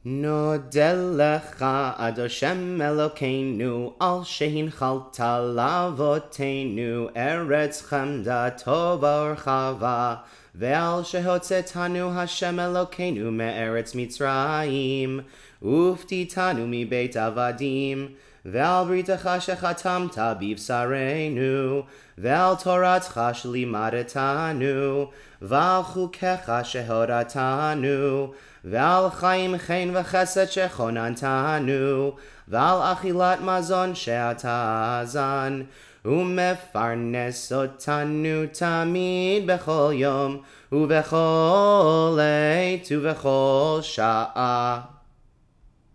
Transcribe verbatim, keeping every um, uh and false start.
נודה לך עד השם אלוקינו על שהנחלת לאבותינו ארץ חמדה טובה ורחבה ועל שהוצאתנו השם אלוקינו מארץ מצרים ופתיתנו מבית עבדים ועל בריתך שחתמת בבשרנו ועל תורתך שלימדתנו ועל חוקיך שהורתנו ועל חיים חן וחסד שכוננתנו ועל אכילת מזון שאתה זן ומפרנס אותנו תמיד בכל יום ובכל עת ובכל שעה.